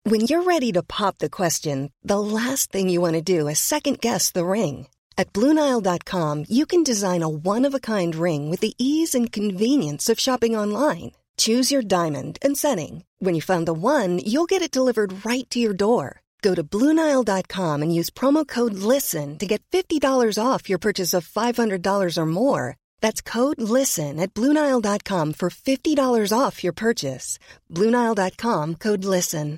When you're ready to pop the question, the last thing you want to do is second-guess the ring. At BlueNile.com, you can design a one-of-a-kind ring with the ease and convenience of shopping online. Choose your diamond and setting. When you find the one, you'll get it delivered right to your door. Go to BlueNile.com and use promo code LISTEN to get $50 off your purchase of $500 or more. That's code LISTEN at BlueNile.com for $50 off your purchase. BlueNile.com, code LISTEN.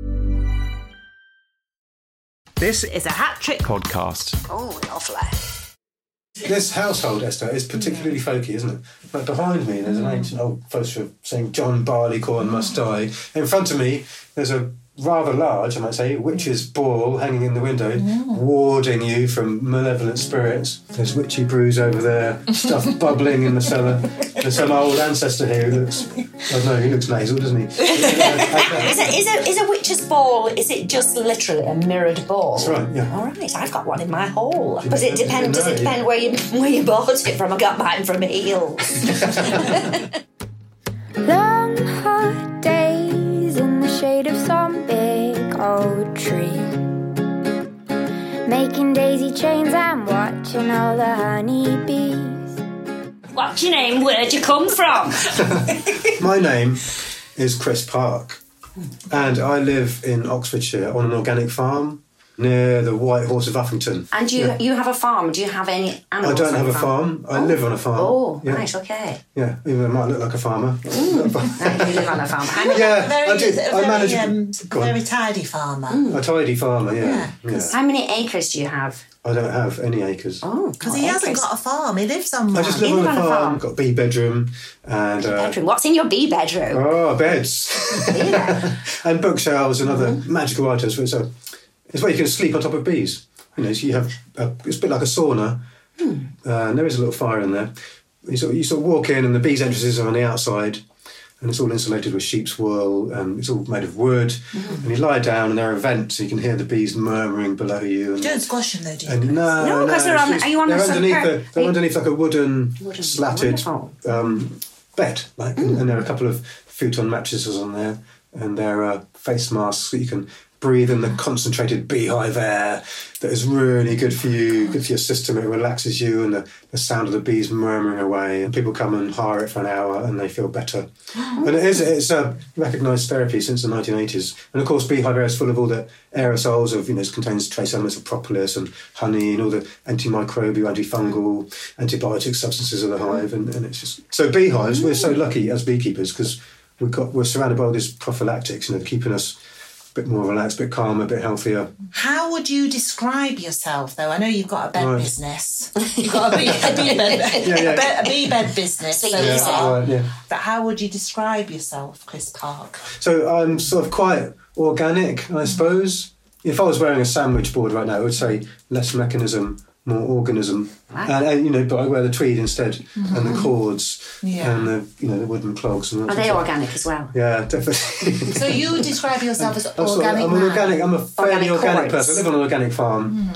This is a Hat Trick podcast. Oh, lovely. This household, Esther, is particularly folky, isn't it? Like behind me, there's an ancient old poster saying John Barleycorn must die. In front of me, there's a rather large, I might say, witch's ball hanging in the window, warding you from malevolent spirits. There's witchy brews over there, stuff bubbling in the cellar. There's some old ancestor here who looks, I don't know, he looks nasal, doesn't he? Is a witch's ball, is it just literally a mirrored ball? That's right, yeah. All right, I've got one in my hall. Does it depend where you bought it from? I got mine from Heels. Long hot days in the shade of some big old tree, making daisy chains and watching all the honeybees. What's your name? Where'd you come from? My name is Chris Park, and I live in Oxfordshire on an organic farm near the White Horse of Uffington. And you have a farm. Do you have any animals? I don't have a farm. I live on a farm. Oh, yeah. Right, okay. Yeah, even though I might look like a farmer. You live on a farm. I manage a very tidy farmer. a tidy farmer, yeah. How many acres do you have? I don't have any acres. Oh, Because he hasn't got a farm, he lives somewhere. I just live on a farm, got a B bedroom and bedroom. What's in your B bedroom? beds. And bookshelves and other magical items. So it's where you can sleep on top of bees. You know, so you have it's a bit like a sauna. And there is a little fire in there. You sort of walk in and the bees' entrances are on the outside. And it's all insulated with sheep's wool, and it's all made of wood. And you lie down, and there are vents, so you can hear the bees murmuring below you. And, You don't squash them though, do you? and no, because they're on. Are you on they're the underneath underneath like a wooden slatted wonderful. bed, and there are a couple of futon mattresses on there, and there are face masks that you can breathe in the concentrated beehive air that is really good for you, good for your system. It relaxes you, and the sound of the bees murmuring away. And people come and hire it for an hour, and they feel better. And it's a recognised therapy since the 1980s. And of course, beehive air is full of all the aerosols of, it contains trace elements of propolis and honey and all the antimicrobial, antifungal, antibiotic substances of the hive. And it's just so beehives. We're so lucky as beekeepers because we're surrounded by all these prophylactics, keeping us a bit more relaxed, a bit calmer, a bit healthier. How would you describe yourself, though? I know you've got a bed business. You've got a bee bed business. But how would you describe yourself, Chris Park? So I'm sort of quite organic, I suppose. If I was wearing a sandwich board right now, I would say less mechanism, more organism. And but I wear the tweed instead, and the cords, and the wooden clogs. And Are they organic as well? Yeah, definitely. So you would describe yourself as organic? I'm a fairly organic person. I live on an organic farm.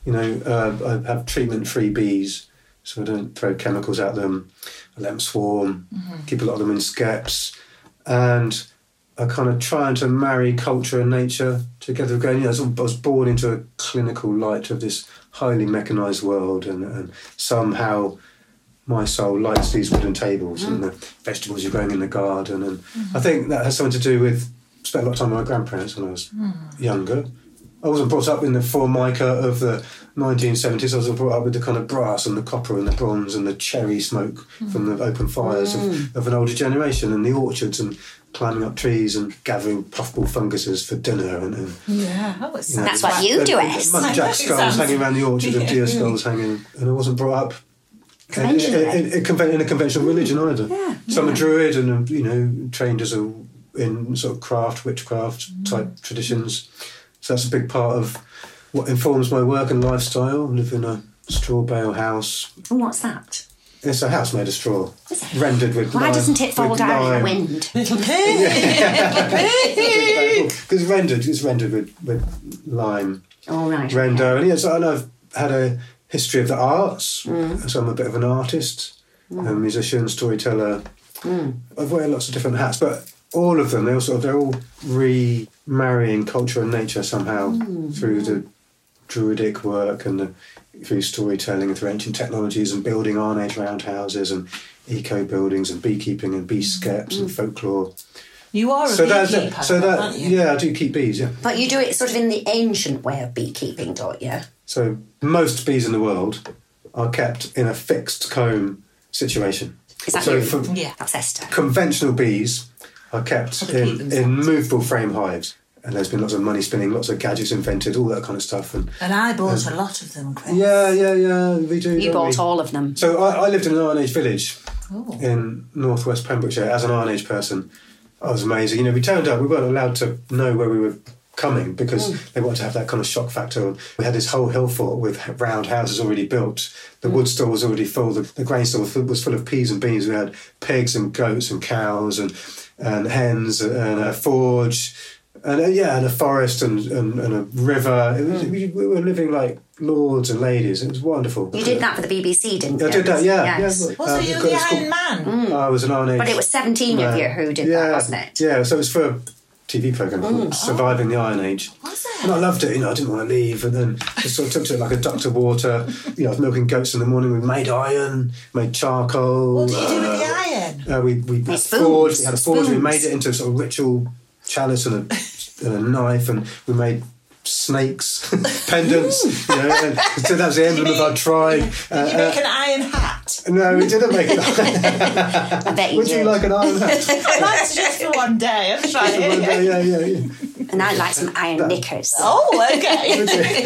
I have treatment-free bees, so I don't throw chemicals at them. I let them swarm, keep a lot of them in skeps, and I kind of trying to marry culture and nature together again. I was born into a clinical light of this highly mechanised world, and somehow my soul likes these wooden tables and the vegetables you're growing in the garden. And I think that has something to do with, spent a lot of time with my grandparents when I was younger. I wasn't brought up in the formica of the 1970s. I was brought up with the kind of brass and the copper and the bronze and the cherry smoke from the open fires of an older generation, and the orchards and climbing up trees and gathering puffball funguses for dinner. That's what you do, Es. Muntjac skulls hanging around the orchard and deer skulls hanging. And I wasn't brought up in a conventional religion either. So I'm a druid and, trained in sort of witchcraft type traditions. So that's a big part of what informs my work and lifestyle. I live in a straw bale house. And what's that? It's a house made of straw, rendered with lime. Why doesn't it fall down in the wind? Little pig! Because it's rendered with lime. Oh, right. Render. And I've had a history of the arts, so I'm a bit of an artist, a musician, storyteller. I've wear lots of different hats, but all of them, they're all remarrying culture and nature somehow through the druidic work and through storytelling and through ancient technologies and building Iron Age roundhouses and eco buildings and beekeeping and bee skeps and folklore. You are a beekeeper, aren't you? Yeah, I do keep bees, yeah. But you do it sort of in the ancient way of beekeeping, don't you? So most bees in the world are kept in a fixed comb situation. Is that that's Esther. Conventional bees are kept in movable frame hives. And there's been lots of money spinning, lots of gadgets invented, all that kind of stuff. And I bought a lot of them, Chris. Yeah, we do. You bought all of them. So I lived in an Iron Age village in northwest Pembrokeshire as an Iron Age person. I was amazing. We turned up, we weren't allowed to know where we were coming because they wanted to have that kind of shock factor. We had this whole hill fort with round houses already built. The wood store was already full. The grain store was full of peas and beans. We had pigs and goats and cows and hens and a forge and a forest and a river. We were living like lords and ladies. It was wonderful. You did that for the BBC, didn't you? I did that, yeah. Yes. So you were the Iron Man? I was an Iron Age. But it was 17 of you who did that, wasn't it? Yeah, so it was for a TV programme called Surviving the Iron Age. Was it? And I loved it, I didn't want to leave, and then just sort of took to it like a duck to water. I was milking goats in the morning. We made iron, made charcoal. What did you do with the iron? We had a forge. We had a forge. We made it into a sort of ritual chalice and a knife, and we made snakes, pendants, and so that's the emblem of our tribe. Did you make an iron hat? No, we didn't make it. I bet you Would you like an iron hat? I'd like to just for one day. I'm trying it. Yeah. And I'd like some iron knickers. Oh, okay.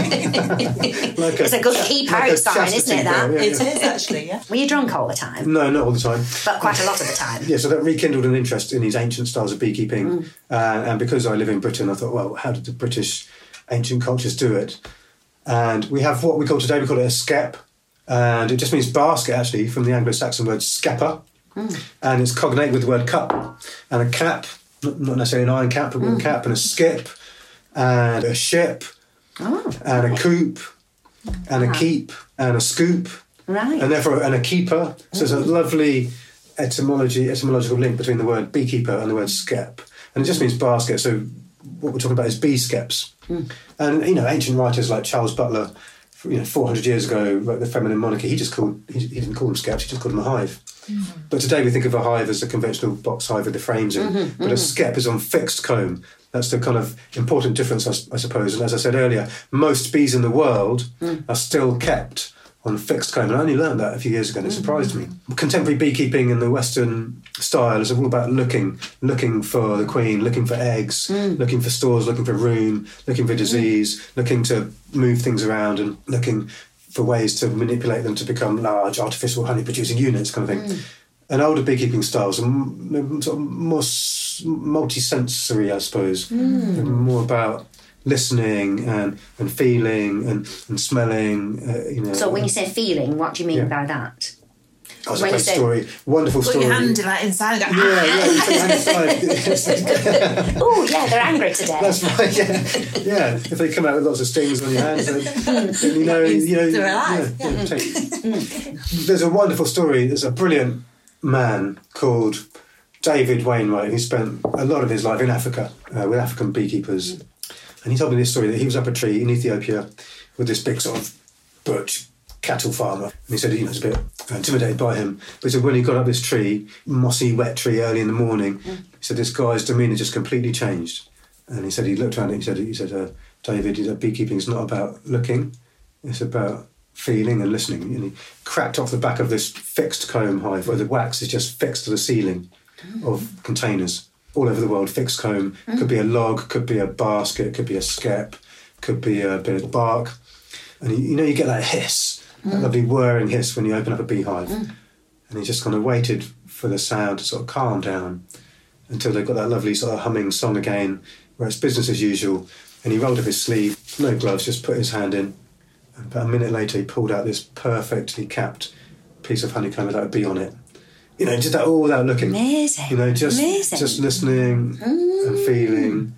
It's a good keep out sign, isn't it, that? It is, actually, yeah. Were you drunk all the time? No, not all the time. But quite a lot of the time? Yeah, so that rekindled an interest in these ancient styles of beekeeping. And because I live in Britain, I thought, well, how did the British ancient cultures do it? And we have what we call today, we call it a skep. And it just means basket, actually, from the Anglo-Saxon word skepper. And it's cognate with the word cup. And a cap, not necessarily an iron cap, but with a cap, and a skip, and a ship, and a coop, and a keep, and a scoop. Right. And therefore, and a keeper. So there's a lovely etymological link between the word beekeeper and the word skep. And it just means basket. So what we're talking about is bee skeps. And, ancient writers like Charles Butler, 400 years ago, wrote The Feminine Monarchy. He didn't call them skeps, he just called them a hive. But today we think of a hive as a conventional box hive with the frames in. But a skep is on fixed comb. That's the kind of important difference, I suppose. And as I said earlier, most bees in the world are still kept on fixed comb. And I only learned that a few years ago, and it surprised me. Contemporary beekeeping in the Western style is all about looking for the queen, looking for eggs, looking for stores, looking for room, looking for disease, looking to move things around and looking for ways to manipulate them to become large, artificial honey-producing units kind of thing. And older beekeeping styles are sort of more multi-sensory, I suppose. More about listening and feeling and smelling. So when you say feeling, what do you mean by that? Oh, it's a great story. Wonderful story. Put your hand inside and go, you put your hand inside. Oh, yeah, they're angry today. That's right, yeah. If they come out with lots of stings on your hands, then they're alive. There's a wonderful story. There's a brilliant man called David Wainwright who spent a lot of his life in Africa with African beekeepers. And he told me this story that he was up a tree in Ethiopia with this big sort of butch cattle farmer. And he said he was a bit intimidated by him. But he said when he got up this tree, mossy, wet tree early in the morning, he said this guy's demeanour just completely changed. And he said he looked around and he said, David, beekeeping is not about looking, it's about feeling and listening. And he cracked off the back of this fixed comb hive where the wax is just fixed to the ceiling of containers. All over the world, fixed comb. Could be a log, could be a basket, could be a skep, could be a bit of bark. And you get that hiss, that lovely whirring hiss when you open up a beehive. And he just kind of waited for the sound to sort of calm down until they got that lovely sort of humming song again, where it's business as usual. And he rolled up his sleeve, no gloves, just put his hand in. And about a minute later, he pulled out this perfectly capped piece of honeycomb without a bee on it. Just that all without looking. Amazing. Just listening and feeling.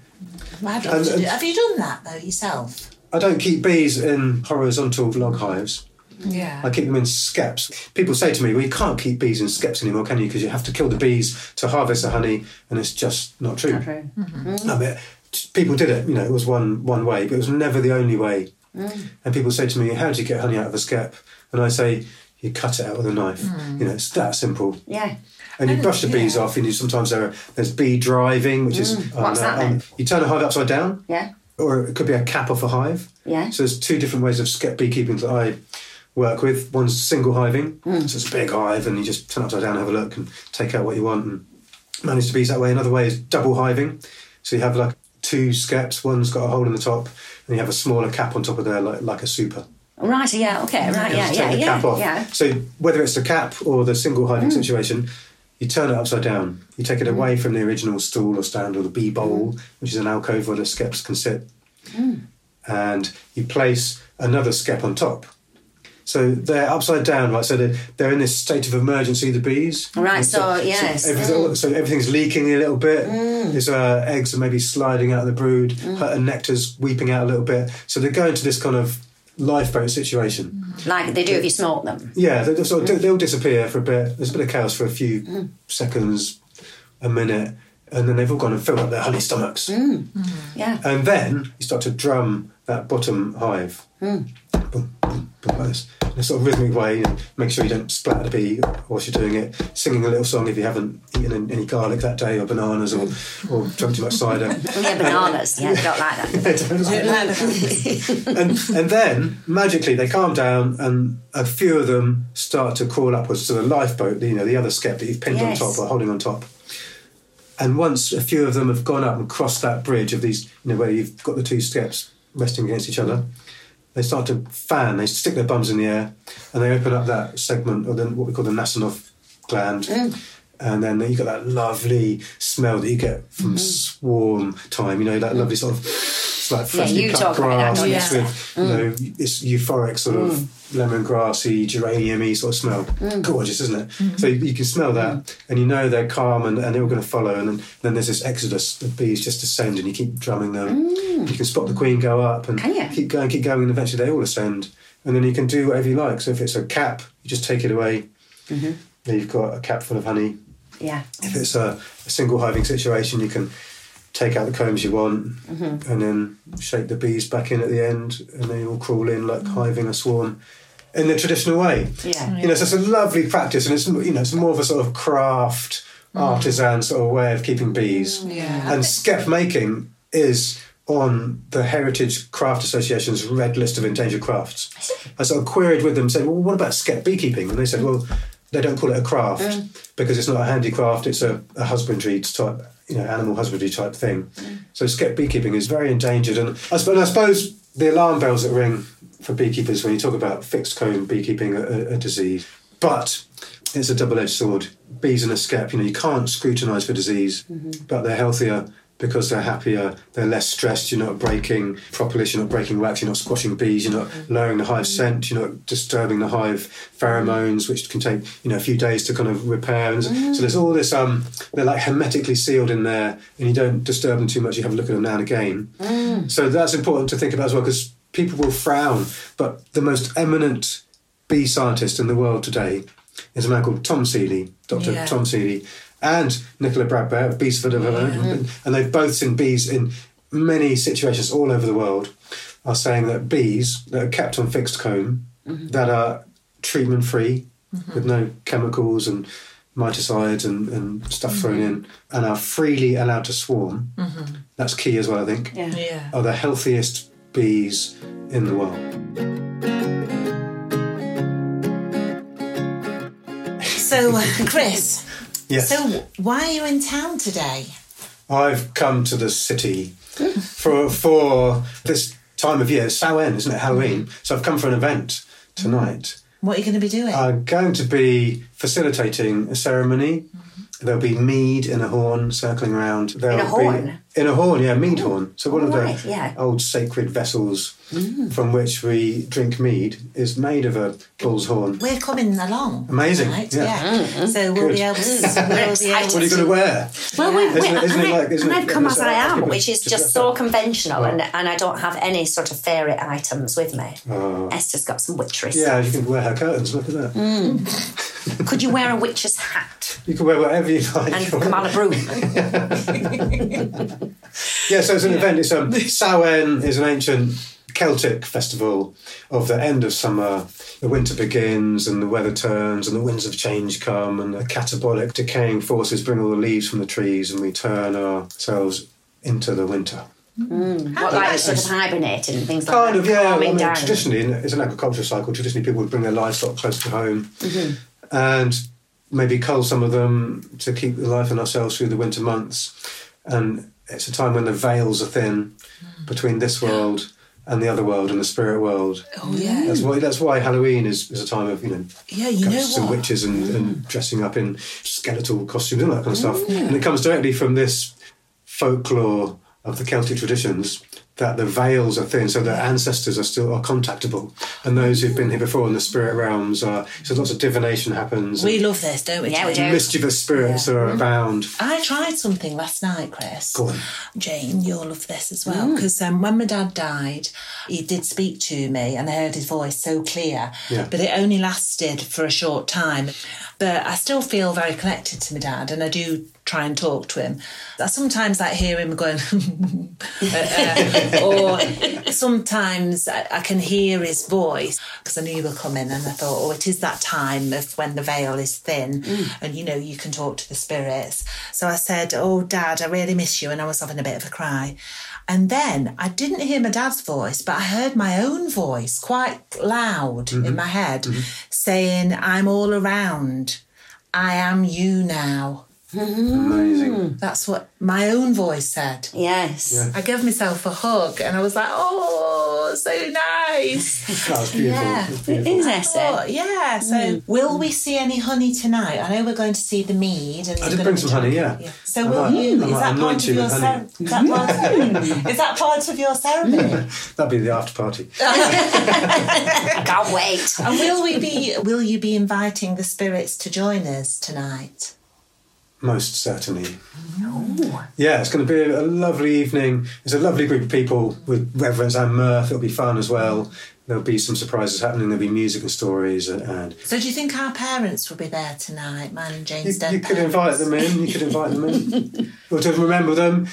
Have you done that though yourself? I don't keep bees in horizontal log hives. Yeah. I keep them in skeps. People say to me, well, you can't keep bees in skeps anymore, can you? Because you have to kill the bees to harvest the honey, and it's just not true. Not true. Mm-hmm. I mean, people did it, it was one way, but it was never the only way. And people say to me, how do you get honey out of a skep? And I say, you cut it out with a knife. It's that simple. Yeah. And you brush the bees off, and sometimes there's bee driving, which is... What's that then? You turn a hive upside down. Yeah. Or it could be a cap off a hive. Yeah. So there's 2 different ways of skep beekeeping that I work with. One's single hiving, so it's a big hive, and you just turn upside down and have a look and take out what you want and manage the bees that way. Another way is double hiving. So you have like 2 skeps, one's got a hole in the top, and you have a smaller cap on top of there, like a super. Right, yeah, okay, right, yeah. Take the cap off. So whether it's the cap or the single hiving situation, you turn it upside down. You take it away from the original stool or stand or the bee bowl, which is an alcove where the skeps can sit. And you place another skep on top. So they're upside down, right? So they're in this state of emergency, the bees. Right, so yes. So everything's leaking a little bit. There's eggs are maybe sliding out of the brood, and nectar's weeping out a little bit. So they go into this kind of lifeboat situation. Like they do if you smoke them. Yeah, they'll disappear for a bit. There's a bit of chaos for a few seconds, a minute, and then they've all gone and filled up their honey stomachs. Yeah. And then you start to drum that bottom hive. Boom, boom, boom, like this. In a sort of rhythmic way, and make sure you don't splatter the bee whilst you're doing it. Singing a little song if you haven't eaten any garlic that day, or bananas, or drunk too much cider. Bananas. Yeah, don't like that. And then magically they calm down, and a few of them start to crawl upwards to the lifeboat. The other skep that you've pinned on top or holding on top. And once a few of them have gone up and crossed that bridge of these, where you've got the 2 skeps resting against each other, they start to fan, they stick their bums in the air, and they open up that segment, or what we call the Nasonov gland. And then you got that lovely smell that you get from swarm time, that lovely sort of, it's like freshly cut grass with, this euphoric sort of lemongrassy, geranium-y sort of smell. Gorgeous, isn't it? So you can smell that, and they're calm, and they're all going to follow, and then there's this exodus of bees just descend, and you keep drumming them. You can spot the queen go up, and keep going, and eventually they all ascend, and then you can do whatever you like. So if it's a cap, you just take it away. Then you've got a cap full of honey. Yeah. If it's a single hiving situation, you can take out the combs you want, and then shake the bees back in at the end, and they all crawl in like hiving a swarm in the traditional way. Yeah. So it's a lovely practice, and it's it's more of a sort of craft, artisan sort of way of keeping bees. Yeah. And skep making is on the Heritage Craft Association's red list of endangered crafts. I sort of queried with them, saying, well, what about skep beekeeping? And they said, well, they don't call it a craft because it's not a handicraft, it's a husbandry type, animal husbandry type thing. So skep beekeeping is very endangered. And I suppose the alarm bells that ring for beekeepers when you talk about fixed comb beekeeping a disease. But it's a double-edged sword. Bees in a skep, you can't scrutinise for disease, but they're healthier because they're happier, they're less stressed, you're not breaking propolis, you're not breaking wax, you're not squashing bees, you're not lowering the hive scent, you're not disturbing the hive pheromones, which can take, a few days to kind of repair. And so there's all this, they're like hermetically sealed in there, and you don't disturb them too much, you have a look at them now and again. So that's important to think about as well, because people will frown, but the most eminent bee scientist in the world today is a man called Tom Seeley, Dr. Tom Seeley, and Nicola Bradbear of Beesford, and they've both seen bees in many situations all over the world, are saying that bees that are kept on fixed comb, that are treatment-free, with no chemicals and miticides and stuff thrown in, and are freely allowed to swarm, that's key as well, I think, are the healthiest bees in the world. So, Chris... Yes. So, why are you in town today? I've come to the city for this time of year. It's Samhain, isn't it? Halloween. So I've come for an event tonight. What are you going to be doing? I'm going to be facilitating a ceremony There'll be mead in a horn circling around. In a horn? In a horn, yeah, mead horn. So one of the yeah. old sacred vessels from which we drink mead is made of a bull's horn. We're coming along. Amazing. Right? Yeah. So we'll be able to... What are you going to wear? Well, I've come as I am, which is just so conventional, and I don't have any sort of fairy items with me. Esther's got some witchery stuff. Yeah, you can wear her curtains, look at that. Could you wear a witch's hat? You can wear whatever you like. And come on a broom. Yeah, so it's an event. It's Samhain is an ancient Celtic festival of the end of summer. The winter begins and the weather turns and the winds of change come and the catabolic decaying forces bring all the leaves from the trees and we turn ourselves into the winter. What, like sort of hibernating and things like kind that? Of, yeah. I mean, down. Traditionally, it's an agricultural cycle. Traditionally, people would bring their livestock close to home and maybe cull some of them to keep the life in ourselves through the winter months. And it's a time when the veils are thin between this world and the other world and the spirit world. Oh, yeah. That's why Halloween is a time of, ghosts and witches and dressing up in skeletal costumes and all that kind of stuff. And it comes directly from this folklore of the Celtic traditions that the veils are thin, so that ancestors are contactable, and those who've been here before in the spirit realms so lots of divination happens. We love this, don't we? Yeah, we do. Mischievous spirits are abound. I tried something last night, Chris. Go on. Jane, you'll love this as well, because when my dad died, he did speak to me and I heard his voice so clear, but it only lasted for a short time. But I still feel very connected to my dad, and I do try and talk to him. I sometimes hear him going, or sometimes I can hear his voice because I knew you were coming, and I thought, it is that time of when the veil is thin and, you can talk to the spirits. So I said, Dad, I really miss you, and I was having a bit of a cry. And then I didn't hear my dad's voice, but I heard my own voice quite loud in my head saying, I'm all around. I am you now. Amazing. That's what my own voice said. Yes. Yeah. I gave myself a hug and I was like, so nice. That was beautiful. Yeah. It is, Esther. Yeah. So will we see any honey tonight? I know we're going to see the mead. And I did bring some honey, yeah. So will you? Is that part of your ceremony? Is that part of your ceremony? That'd be the after party. I can't wait. And will you be inviting the spirits to join us tonight? Most certainly. Yeah, it's going to be a lovely evening. It's a lovely group of people with reverence and mirth. It'll be fun as well. There'll be some surprises happening. There'll be music and stories. And so do you think our parents will be there tonight, mine and Jane's dead You could invite them in. Or to remember them.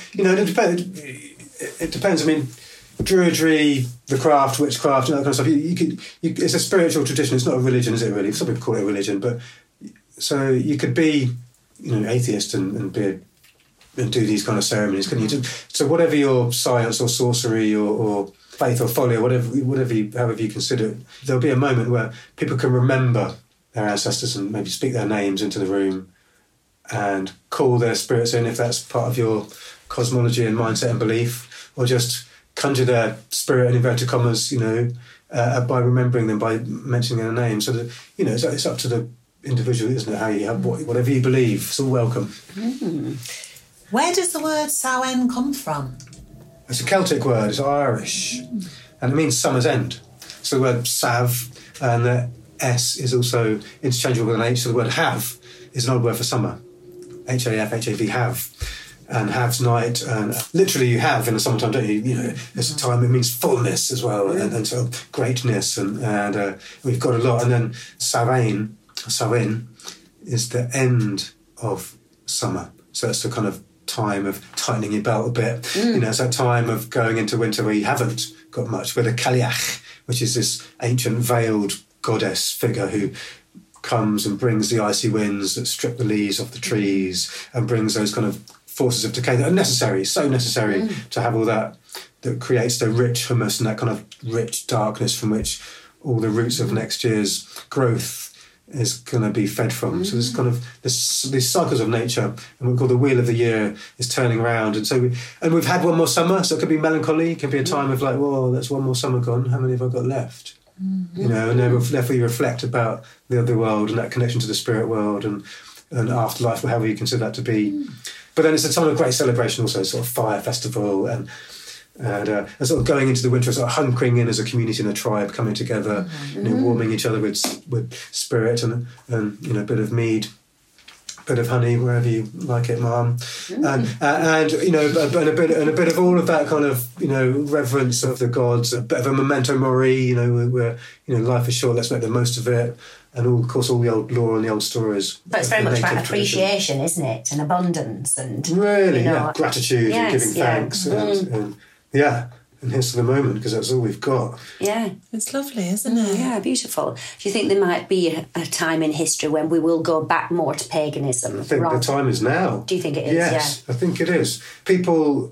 It depends. I mean, Druidry, the craft, witchcraft, that kind of stuff. It's a spiritual tradition. It's not a religion, is it really? Some people call it a religion. But so you could be atheist and do these kind of ceremonies, can you? So whatever your science or sorcery or faith or folly or however you consider it, there'll be a moment where people can remember their ancestors and maybe speak their names into the room and call their spirits in if that's part of your cosmology and mindset and belief, or just conjure their spirit in inverted commas, by remembering them, by mentioning their name. So that, it's up to the individual, isn't it? How you have whatever you believe, it's all welcome. Where does the word Samhain come from? It's a Celtic word. It's Irish, and it means summer's end. So the word sav and the S is also interchangeable with an H. So the word have is an old word for summer. H-A-F-H-A-V, have. And have's night, and literally you have in the summertime, don't you? It's a time, it means fullness as well, and sort of greatness, and we've got a lot. And then Samhain is the end of summer. So it's the kind of time of tightening your belt a bit. It's that time of going into winter where you haven't got much, where the Cailleach, which is this ancient veiled goddess figure who comes and brings the icy winds that strip the leaves off the trees and brings those kind of forces of decay that are necessary, so necessary to have all that creates the rich humus and that kind of rich darkness from which all the roots of next year's growth is going to be fed from. So there's kind of these cycles of nature, and we call the wheel of the year is turning around. And so we've had one more summer, so it could be melancholy, it could be a time of that's one more summer gone, how many have I got left? And therefore you reflect about the other world and that connection to the spirit world, and and afterlife, or however you consider that to be. But then it's a time of great celebration also, sort of fire festival and sort of going into the winter, sort of hunkering in as a community and a tribe, coming together, warming each other with spirit and a bit of mead, a bit of honey, wherever you like it, Mum, and a bit of all of that kind of reverence of the gods, a bit of a memento mori, where life is short, let's make the most of it. And of course, all the old lore and the old stories. But it's very much about appreciation, isn't it? And abundance and... Really, gratitude and giving thanks. And here's to the moment, because that's all we've got. Yeah. It's lovely, isn't it? Yeah, beautiful. Do you think there might be a time in history when we will go back more to paganism? I think the time is now. Do you think it is? Yes, I think it is. People...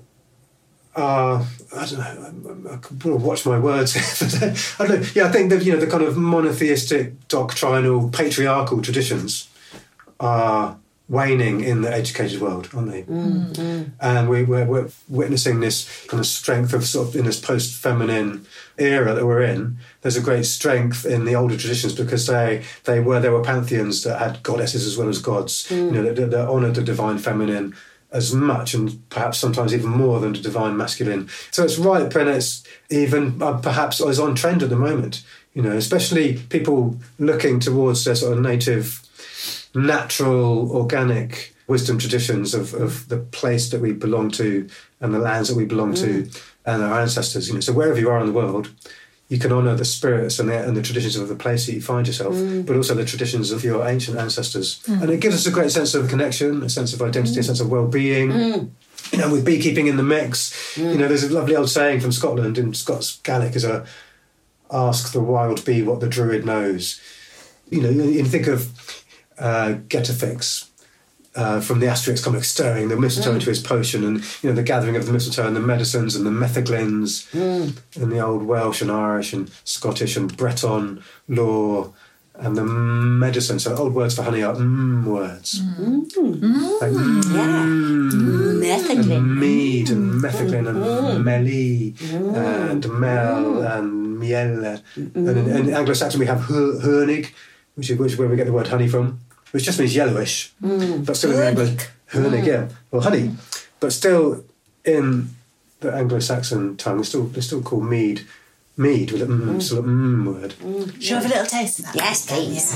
I don't know. I can watch my words. I don't know. Yeah, I think that the kind of monotheistic, doctrinal, patriarchal traditions are waning in the educated world, aren't they? Mm-hmm. And we're witnessing this kind of strength of sort of in this post-feminine era that we're in. There's a great strength in the older traditions because there were pantheons that had goddesses as well as gods. That honoured the divine feminine as much and perhaps sometimes even more than the divine masculine. So it's ripe and it's even perhaps is on trend at the moment, especially people looking towards their sort of native, natural, organic wisdom traditions of the place that we belong to and the lands that we belong to and our ancestors. So wherever you are in the world, you can honour the spirits and the traditions of the place that you find yourself, but also the traditions of your ancient ancestors. And it gives us a great sense of connection, a sense of identity, a sense of well-being. With beekeeping in the mix, there's a lovely old saying from Scotland in Scots Gaelic is ask the wild bee what the druid knows. You think of Getafix, from the Asterix comic, stirring the mistletoe into his potion, and the gathering of the mistletoe and the medicines and the metheglins and the old Welsh and Irish and Scottish and Breton lore and the medicine. So old words for honey are words. Like metheglin. And mead and metheglin and melly and mel and miel. And in Anglo-Saxon we have Hörnig, which is where we get the word honey from. Which just means yellowish, but still in the Anglo-Hörnig, honey. But still in the Anglo-Saxon tongue, they still call mead with a still a word. Shall we have a little taste of that? Yes, please.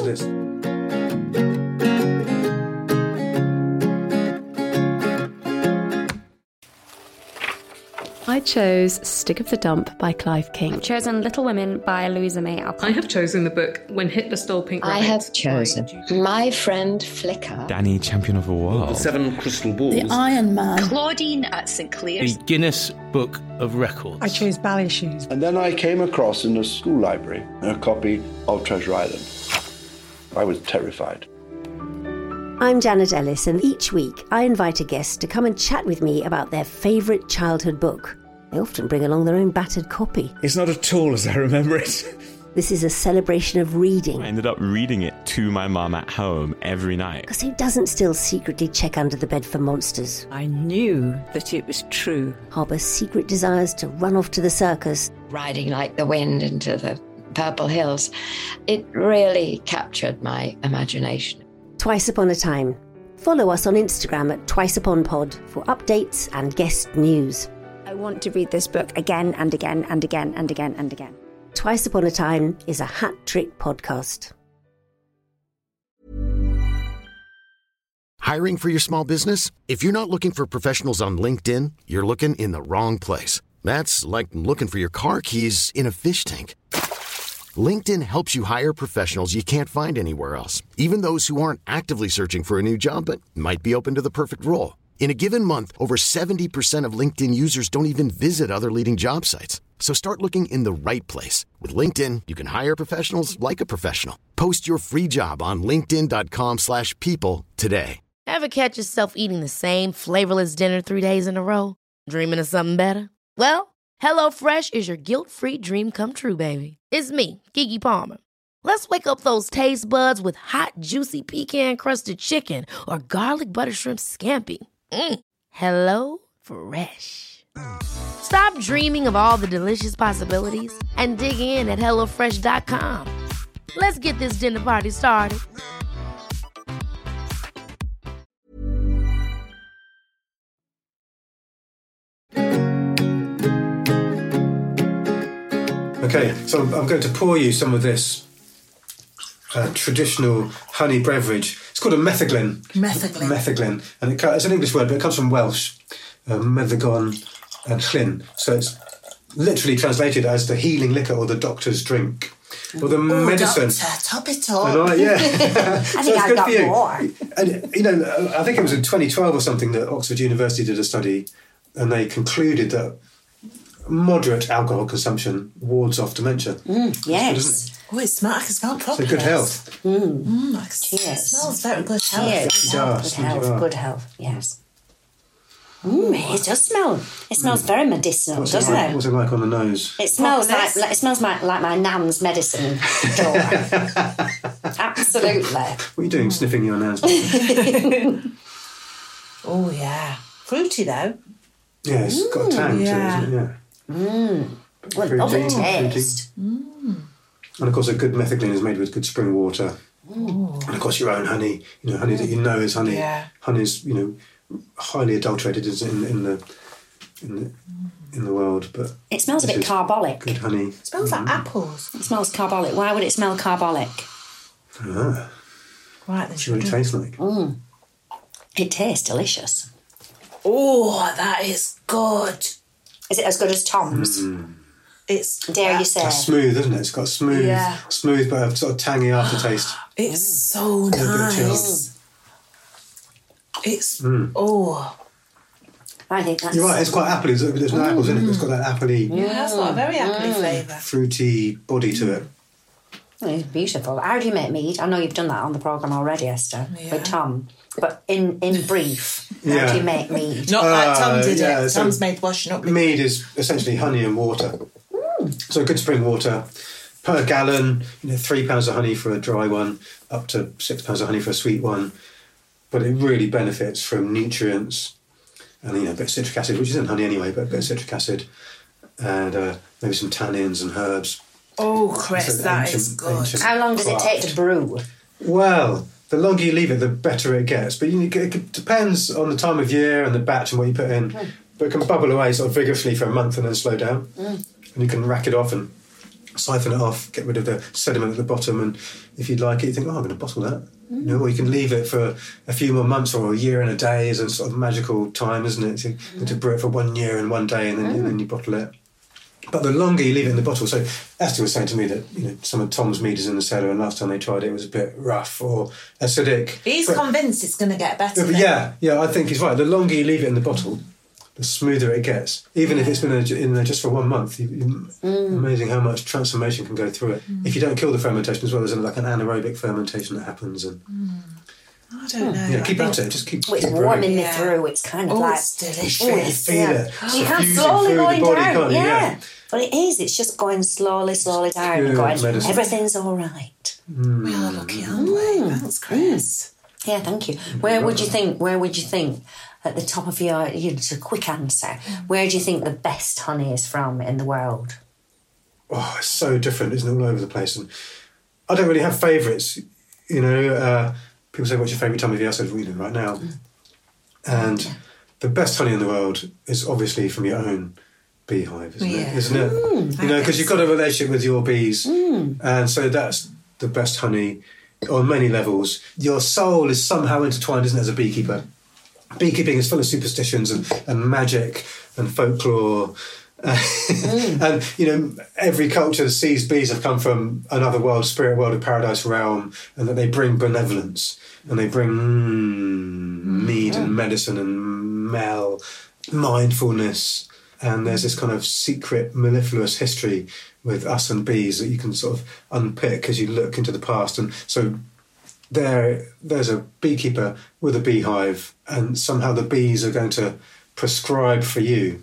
I chose Stick of the Dump by Clive King. I've chosen Little Women by Louisa May Alcott. I have chosen the book When Hitler Stole Pink Rabbit. I have chosen My Friend Flicker. Danny, Champion of the World. The Seven Crystal Balls. The Iron Man. Claudine at St Clear's. The Guinness Book of Records. I chose Ballet Shoes. And then I came across in the school library a copy of Treasure Island. I was terrified. I'm Janet Ellis, and each week I invite a guest to come and chat with me about their favourite childhood book. They often bring along their own battered copy. It's not at all as I remember it. This is a celebration of reading. I ended up reading it to my mum at home every night. Because who doesn't still secretly check under the bed for monsters? I knew that it was true. Harbour secret desires to run off to the circus. Riding like the wind into the purple hills. It really captured my imagination. Twice Upon a Time. Follow us on Instagram at TwiceUponPod for updates and guest news. I want to read this book again and again and again and again and again. Twice Upon a Time is a Hat Trick podcast. Hiring for your small business? If you're not looking for professionals on LinkedIn, you're looking in the wrong place. That's like looking for your car keys in a fish tank. LinkedIn helps you hire professionals you can't find anywhere else, even those who aren't actively searching for a new job but might be open to the perfect role. In a given month, over 70% of LinkedIn users don't even visit other leading job sites. So start looking in the right place. With LinkedIn, you can hire professionals like a professional. Post your free job on linkedin.com/people today. Ever catch yourself eating the same flavorless dinner 3 days in a row? Dreaming of something better? Well, HelloFresh is your guilt-free dream come true, baby. It's me, Keke Palmer. Let's wake up those taste buds with hot, juicy pecan-crusted chicken or garlic butter shrimp scampi. Hello Fresh. Stop dreaming of all the delicious possibilities and dig in at HelloFresh.com. Let's get this dinner party started. Okay, so I'm going to pour you some of this traditional honey beverage. It's called a metheglin. Metheglin. And it's an English word, but it comes from Welsh. Meddygon and llyn. So it's literally translated as the healing liquor or the doctor's drink. Or the medicine. Doctor, top it up. Yeah. I think I've got more. And, you know, I think it was in 2012 or something that Oxford University did a study and they concluded that moderate alcohol consumption wards off dementia. Yes. Oh, it smells. I can smell properly. So good health. Cheers. It smells very good health. Good health, yes. It does smell. It smells very medicinal, doesn't it? What's it like on the nose? It smells like my nan's medicine drawer. Absolutely. What are you doing, sniffing your nan's? Oh yeah, fruity though. Yeah, it's got a tang to it, isn't it? Yeah. Lovely taste. And of course, a good metheglin is made with good spring water. And of course, your own honey. You know, honey that you know is honey. Yeah. Honey is, you know, highly adulterated in the world, but it smells a bit carbolic. Good honey. It smells like apples. It smells carbolic. Why would it smell carbolic? Right, then. What it tastes like. It tastes delicious. Oh, that is good. Is it as good as Tom's? It's dare you say? It's smooth, isn't it? It's got smooth but a sort of tangy aftertaste. It's so nice. It's I think that's... You're right, it's quite appley. There's no apples in it, but it's got that appley... Yeah, it's got a very appley flavour. Fruity body to it. It's beautiful. How do you make mead? I know you've done that on the programme already, Esther, with Tom. But in brief, how do you make mead? Not like Tom did it. Tom's made washing up. Mead is essentially honey and water. So good spring water. Per gallon, 3 pounds of honey for a dry one, up to 6 pounds of honey for a sweet one. But it really benefits from nutrients and, a bit of citric acid, which is in honey anyway, but a bit of citric acid and maybe some tannins and herbs. Oh, Chris, that is good. How long does it take to brew? Well, the longer you leave it, the better it gets. But it depends on the time of year and the batch and what you put in. But it can bubble away sort of vigorously for a month and then slow down. And you can rack it off and siphon it off, get rid of the sediment at the bottom. And if you'd like it, you think, I'm going to bottle that. Or you can leave it for a few more months or a year and a day is a sort of magical time, isn't it? To brew it for 1 year and 1 day and then you bottle it. But the longer you leave it in the bottle, so Esther was saying to me that some of Tom's mead is in the cellar, and last time they tried it was a bit rough or acidic. He's convinced it's going to get better. Yeah, I think he's right. The longer you leave it in the bottle, the smoother it gets. Even if it's been in there just for 1 month, amazing how much transformation can go through it. If you don't kill the fermentation as well, there's like an anaerobic fermentation that happens. And I don't know. Yeah, keep at it. Just keep. It's warming me through. It's kind of like it's delicious. You feel it. You can slowly going down. Yeah. But it is. It's just going slowly down. And going, everything's all right. We are lucky, aren't we? Thanks, Chris. Yeah, thank you. Where would you think? At the top of your, it's a quick answer. Where do you think the best honey is from in the world? Oh, it's so different, isn't it? All over the place. And I don't really have favourites. People say, "What's your favourite time of year?" I said, "Reading right now." And the best honey in the world is obviously from your own beehive, isn't it? Because you've got a relationship with your bees, and so that's the best honey on many levels. Your soul is somehow intertwined, isn't it, as a beekeeper? Beekeeping is full of superstitions and magic and folklore. And, every culture sees bees have come from another world, spirit world, a paradise realm, and that they bring benevolence and they bring mead and medicine and mindfulness. And there's this kind of secret, mellifluous history with us and bees that you can sort of unpick as you look into the past. And so there's a beekeeper with a beehive, and somehow the bees are going to prescribe for you,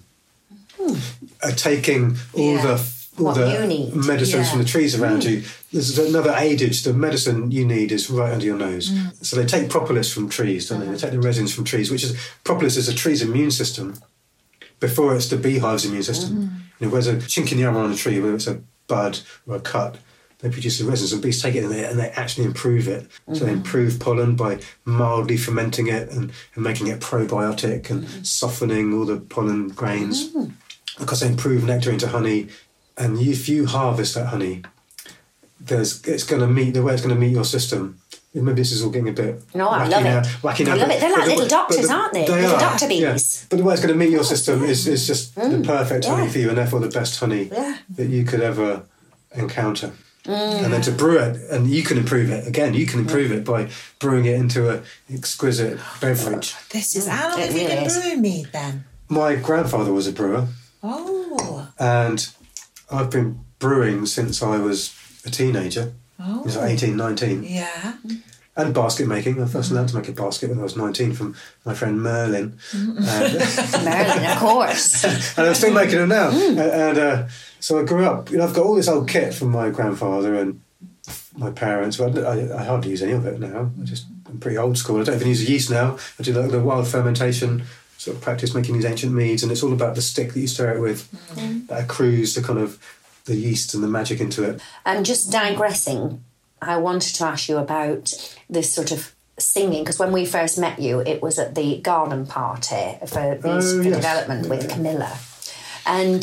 taking all the medicines from the trees around you. There's another adage: the medicine you need is right under your nose. So they take propolis from trees, don't they? They take the resins from trees, propolis is a tree's immune system before it's the beehive's immune system. Where's a chink in the armour on a tree, whether it's a bud or a cut, they produce the resins, and bees take it and they actually improve it. So they improve pollen by mildly fermenting it and making it probiotic and softening all the pollen grains. Because they improve nectar into honey, And if you harvest that honey, it's going to meet your system. Maybe this is all getting a bit I love it. Wacky now. I love it. They're like little doctors, aren't they? Little doctor bees. Yeah. But the way it's going to meet your system is just the perfect honey for you, and therefore the best honey that you could ever encounter. And then to brew it, and you can improve it. Again, you can improve it by brewing it into an exquisite beverage. How long have you been brewing mead then? My grandfather was a brewer. Oh. And I've been brewing since I was a teenager. I was like 18, 19. Yeah. And basket making. I first learned to make a basket when I was 19 from my friend Merlin. Merlin, of course. And I'm still making them now. And so I grew up, I've got all this old kit from my grandfather and my parents, but I hardly use any of it now. I'm pretty old school. I don't even use yeast now. I do the wild fermentation sort of practice, making these ancient meads, and it's all about the stick that you stir it with that accrues the kind of the yeast and the magic into it. Just digressing, I wanted to ask you about this sort of singing, because when we first met you, it was at the garden party for development with Camilla. And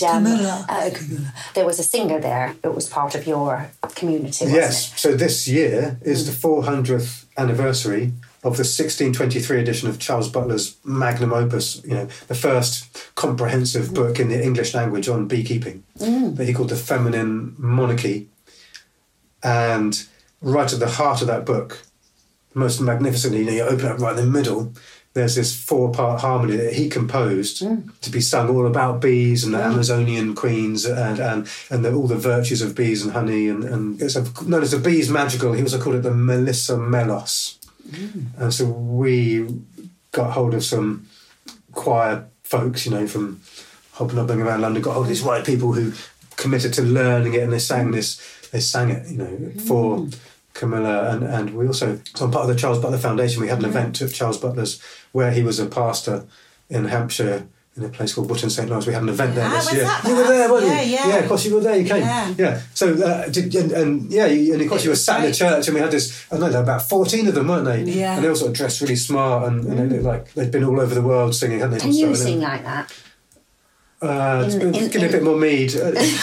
there was a singer there that was part of your community, wasn't it? So this year is the 400th anniversary of the 1623 edition of Charles Butler's magnum opus, the first comprehensive book in the English language on beekeeping, that he called The Feminine Monarchy. And right at the heart of that book, most magnificently, you open up right in the middle, there's this 4-part harmony that he composed to be sung all about bees and the Amazonian queens and all the virtues of bees and honey. And it's known as the Bees Magical. He also called it the Melissa Melos. And so we got hold of some choir folks, from hobnobbing around London, got hold of these white people who committed to learning it, and they sang it, for Camilla. And we also, so I'm part of the Charles Butler Foundation. We had an event at Charles Butler's where he was a pastor in Hampshire, in a place called Wootton St. Lawrence. We had an event there this year. You were there, weren't you? Yeah, of course you were there. You came. Yeah. So, and of course you were sat in the church, and we had this. I don't know, there were about 14 of them, weren't they? Yeah. And they all sort of dressed really smart, and they looked like they'd been all over the world singing, hadn't they? Can you sing like that? Give me a bit more mead. You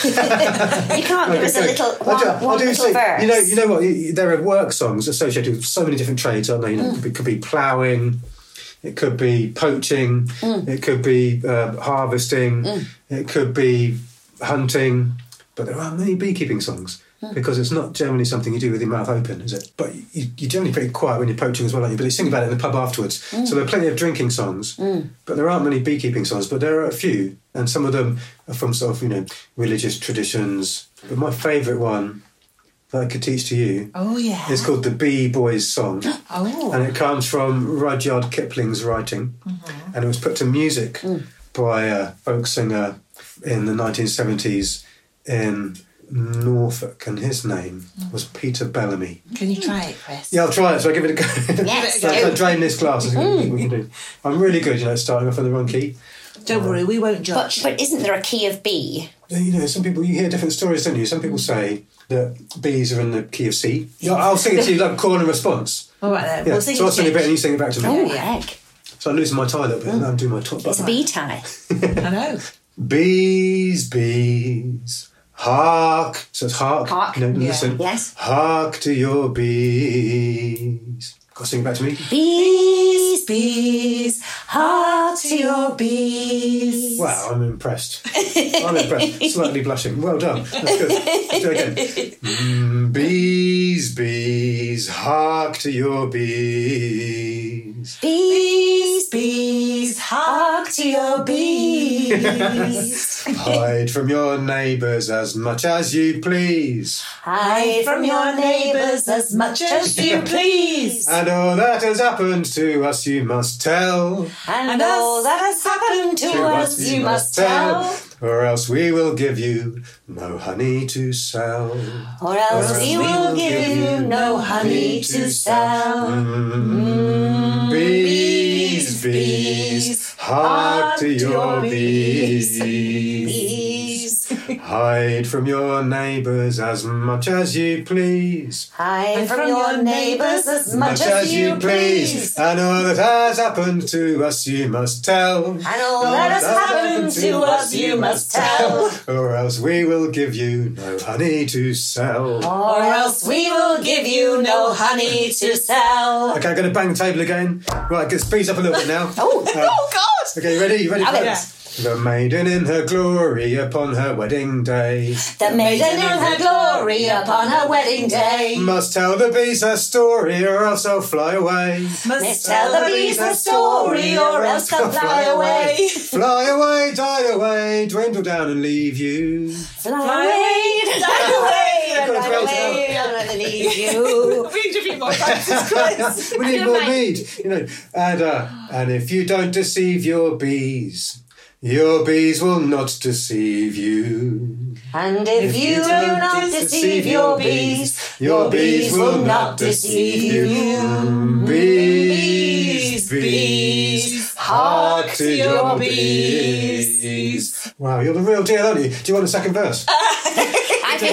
can't give us a little verse. You know what? There are work songs associated with so many different trades, aren't they? It could be ploughing, it could be poaching, it could be harvesting, it could be hunting, but there are many beekeeping songs. Because it's not generally something you do with your mouth open, is it? But you're generally pretty quiet when you're poaching as well, aren't you? But you sing about it in the pub afterwards. So there are plenty of drinking songs, but there aren't many beekeeping songs, but there are a few. And some of them are from sort of, religious traditions. But my favourite one that I could teach to you is called the Bee Boys Song. And it comes from Rudyard Kipling's writing. And it was put to music by a folk singer in the 1970s in Norfolk, and his name was Peter Bellamy. Can you try it, Chris? Yeah, I'll try it, so I'll give it a go. Yes, I'll drain this glass. We can do. I'm really good, starting off on the wrong key. Don't worry, we won't judge. But isn't there a key of B? Some people, you hear different stories, don't you? Some people say that B's are in the key of C. I'll sing it to you like call and response. All right then, we'll sing so I'll sing a bit and you sing it back to me. Oh, heck. So I'm losing my tie a little bit and I'm doing my top. It's a B tie. I know. Bees, bees. Hark, so it's hark. Hark. Listen. Yes. Hark to your bees. Got to sing it back to me. Bees, bees, hark to your bees. Wow, I'm impressed. Slightly blushing. Well done. That's good. Let's do it again. Bees, bees, hark to your bees. Bees, bees, hark to your bees. Hide from your neighbours as much as you please. Hide from your neighbours as much as you please. And all that has happened to us you must tell. And all that has happened to us you must tell. Or else we will give you no honey to sell. Or else we will give you no honey to sell. Bees, bees, hark to your bees. Hide from your neighbours as much as you please. Hide from your neighbours as much as you please. And all that has happened to us you must tell. And all that has happened to us you must tell. Or else else we will give you no honey to sell. Or else we will give you no honey to sell. Okay, I'm going to bang the table again. Right, get speed up a little bit now. Oh God! Okay, you ready? You ready for this? The maiden in her glory upon her wedding day. The maiden in her glory upon her wedding day. Must tell the bees her story or else they'll fly away. Must tell the bees her story or else they'll fly away. Fly away, die away, dwindle down and leave you. Fly away, die away, and leave you. We need a few more practice, Chris. We need more mead, you know. And if you don't deceive your bees will not deceive you. And if you do not deceive your bees will not deceive you. Bees, hark to your bees. Wow, you're the real deal, aren't you? Do you want a second verse? I feel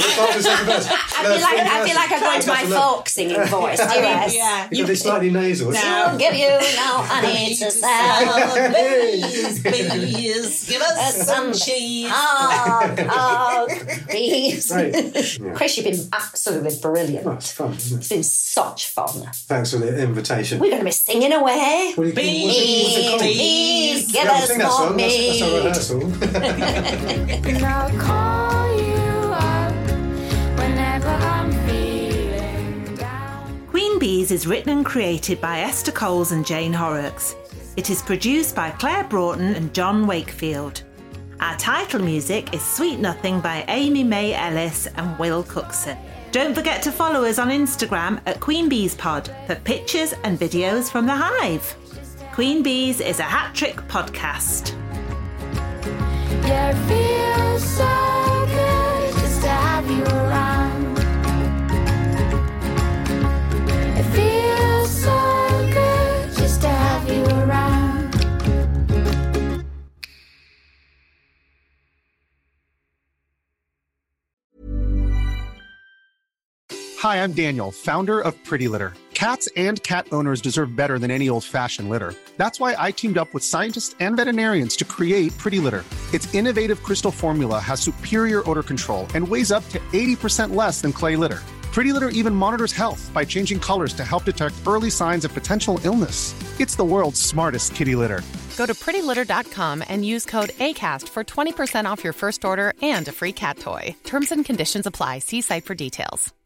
like I'm going to my folk singing voice. Yeah. You've got this slightly nasal. We'll give you no honey to sell. Bees, give us some cheese. Bees. Right. Chris, you've been absolutely brilliant. Oh, it's fun, isn't it? It's been such fun. Thanks for the invitation. We're going to be singing away. Bees, give us more mead. That's our rehearsal. And I'll call you up whenever I'm feeling down. Queen Bees is written and created by Esther Coles and Jane Horrocks. It is produced by Claire Broughton and John Wakefield. Our title music is Sweet Nothing by Amy May Ellis and Will Cookson. Don't forget to follow us on Instagram at Queen Bees Pod for pictures and videos from the hive. Queen Bees is a hat-trick podcast. Yeah, it feels so good just to have you around. It feels so good just to have you around. Hi, I'm Daniel, founder of Pretty Litter. Cats and cat owners deserve better than any old-fashioned litter. That's why I teamed up with scientists and veterinarians to create Pretty Litter. Its innovative crystal formula has superior odor control and weighs up to 80% less than clay litter. Pretty Litter even monitors health by changing colors to help detect early signs of potential illness. It's the world's smartest kitty litter. Go to prettylitter.com and use code ACAST for 20% off your first order and a free cat toy. Terms and conditions apply. See site for details.